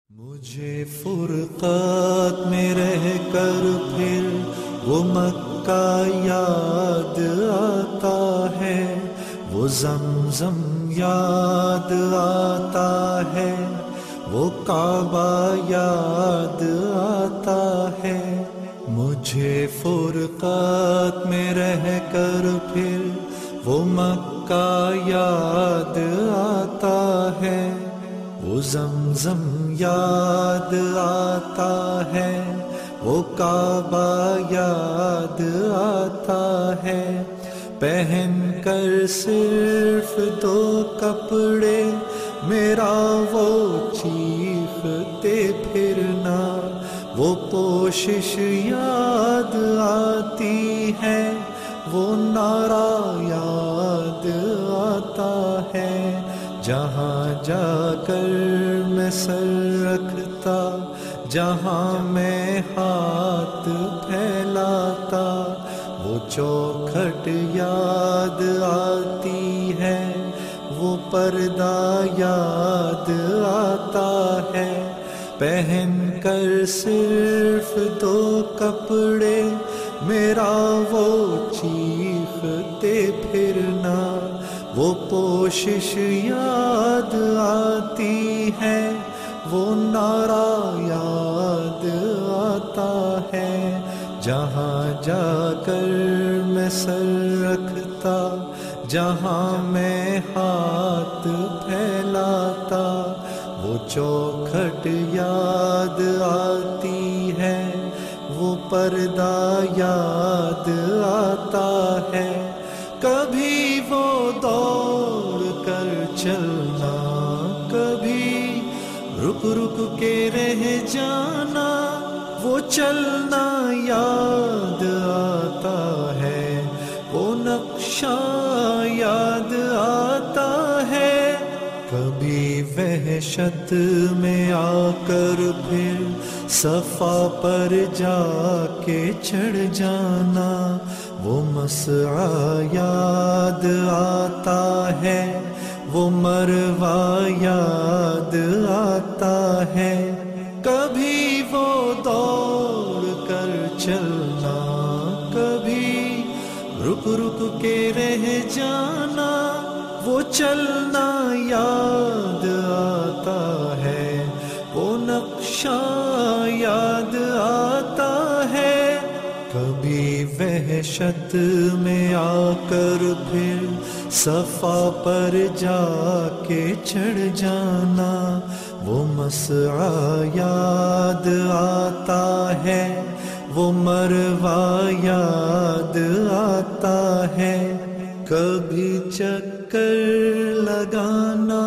مجھے فرقات میں رہ کر پھر وہ مکہ یاد آتا ہے، وہ زمزم یاد آتا ہے، وہ کعبہ یاد آتا ہے۔ مجھے فرقات میں رہ کر پھر وہ مکہ یاد آتا ہے، وہ زمزم یاد آتا ہے، وہ کعبہ یاد آتا ہے۔ پہن کر صرف دو کپڑے میرا وہ چیختے پھرنا، وہ پوشش یاد آتی ہے، وہ نعرہ یاد آتا ہے۔ جہاں جا کر میں سر رکھتا، جہاں میں ہاتھ پھیلاتا، وہ چوکھٹ یاد آتی ہے، وہ پردہ یاد آتا ہے۔ پہن کر صرف دو کپڑے میرا وہ چیختے پھرنا، وہ پوشش یاد آتی ہے، وہ نعرہ یاد آتا ہے۔ جہاں جا کر میں سر رکھتا، جہاں میں ہاتھ پھیلاتا، وہ چوکھٹ یاد آتی ہے، وہ پردہ یاد آتا ہے۔ کبھی وہ دوڑ کر چلنا، کبھی رک رک کے رہ جانا، وہ چلنا یاد آتا ہے، وہ نقشہ یاد آتا ہے۔ کبھی وحشت میں آ کر پھر صفا پر جا کے چڑھ جانا، وہ مسعی یاد آتا ہے، وہ مروہ یاد آتا ہے۔ کبھی وہ دوڑ کر چلنا، کبھی رک رک کے رہ جانا، وہ چلنا یاد آتا ہے، وہ نقشہ یاد آتا ہے۔ کبھی وحشت میں آ کر پھر صفا پر جا کے چڑھ جانا، وہ مسعی یاد آتا ہے، وہ مروہ یاد آتا ہے۔ کبھی چکر لگانا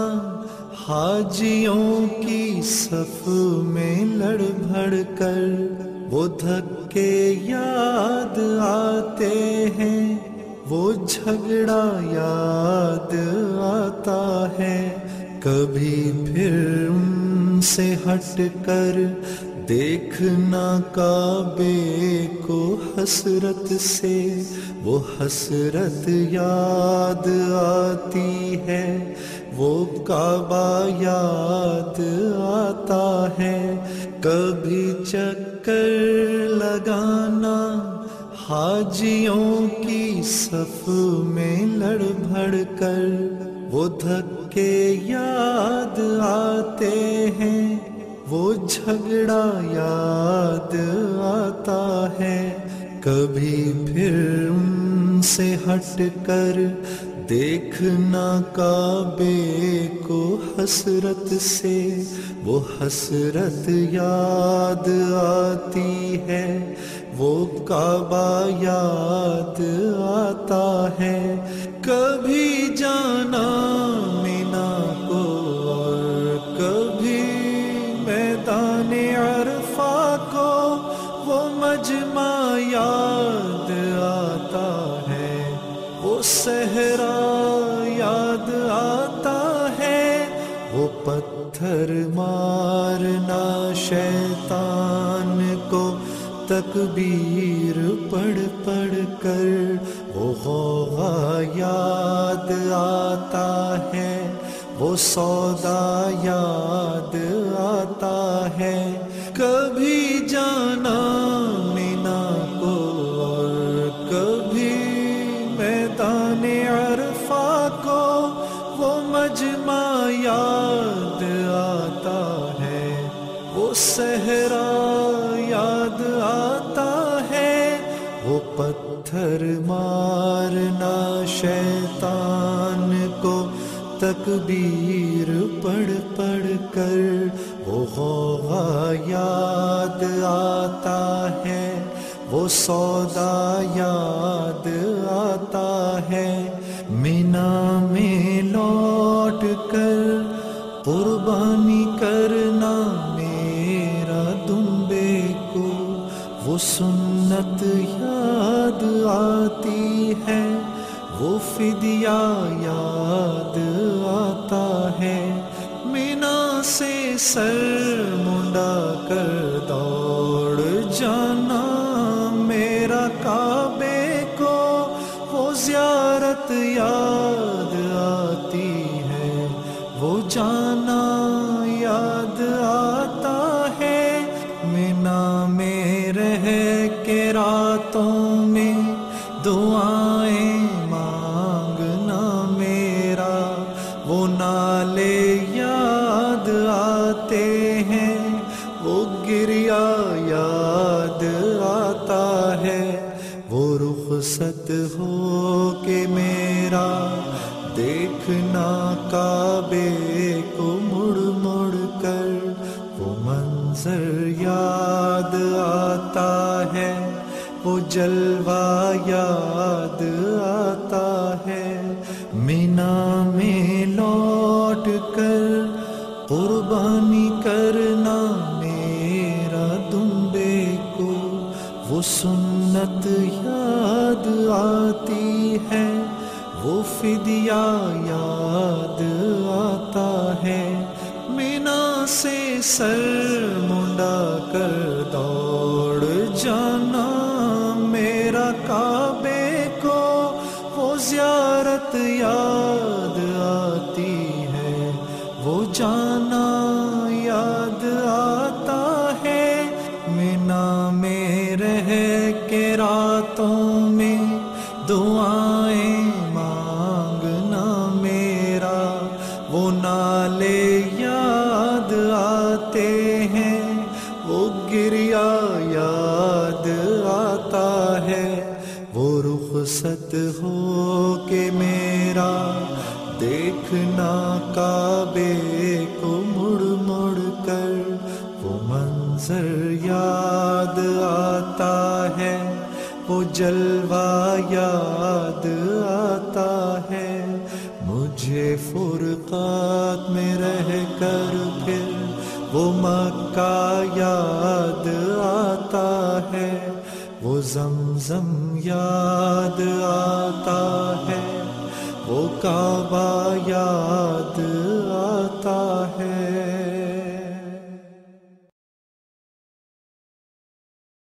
حاجیوں کی صف میں لڑ بھڑ کر، وہ دھکے یاد آتے ہیں، وہ جھگڑا یاد آتا ہے۔ کبھی پھر ان سے ہٹ کر دیکھنا کعبے کو حسرت سے، وہ حسرت یاد آتی ہے، وہ کعبہ یاد آتا ہے۔ کبھی چکر لگانا حاجیوں کی صف میں لڑ بھڑ کر، وہ دھکے یاد آتے ہیں، وہ جھگڑا یاد آتا ہے۔ کبھی پھر ان سے ہٹ کر دیکھنا کعبے کو حسرت سے، وہ حسرت یاد آتی ہے، وہ کعبہ یاد آتا ہے۔ کبھی جانا مینا کو اور کبھی میدان عرفہ کو، وہ مجمع یاد آتا ہے، وہ صحرا یاد آتا ہے، وہ پتھر مارنا شیطان کو تکبیر پڑھ پڑھ کر، وہ غوغا یاد آتا ہے، وہ سودا یاد آتا ہے، کبھی جانا مینا کو اور کبھی میدان عرفہ کو، وہ مجمع یاد آتا ہے، وہ صحرا یاد آتا ہے، وہ پتھر مارنا شیطان کو تکبیر پڑھ پڑھ کر، وہ غوغا یاد آتا ہے، وہ سودا یاد آتا ہے، مینا میں لوٹ کر قربانی کرنا میرا دمبے کو، وہ سنت یاد آتی ہے، وہ فدیہ یاد آتا ہے، مینا سے سر منڈا کر دوڑ جانا میرا کعبے کو، وہ زیارت یاد آتی ہے، وہ جانا یاد آتا ہے، مینا میں رہ کے راتوں میں دعائیں مانگنا میرا، وہ نالے یاد آتے ہیں، وہ گریا یاد آتا ہے، وہ رخصت ہو کے میرا دیکھنا کعبے کو مڑ مڑ کر، وہ منظر یاد آتا ہے، وہ جلوہ یاد آتا ہے، مینا میں لوٹ کر قربانی کرنا میرا دمبے کو، وہ سنت یاد آتی ہے، وہ فدیہ یاد آتا ہے، مینا سے سر منڈا کر دوڑ جانا میرا کعبے کو، وہ زیارت یاد آتی ہے، وہ جانا یاد آتا ہے، مینا میں رہ کے راتوں میں دعائیں مانگنا میرا، وہ نالے یاد آتے ہیں، وہ گریا یاد آتا ہے، وہ رخصت ہو کے میرا دیکھنا کعبے کو مڑ مڑ کر، وہ منظر یاد آتا ہے، وہ جلوہ یاد آتا ہے، مجھے فرقات میں رہ کر پھر وہ مکہ یاد آتا ہے، وہ زمزم یاد آتا ہے، وہ کعبہ یاد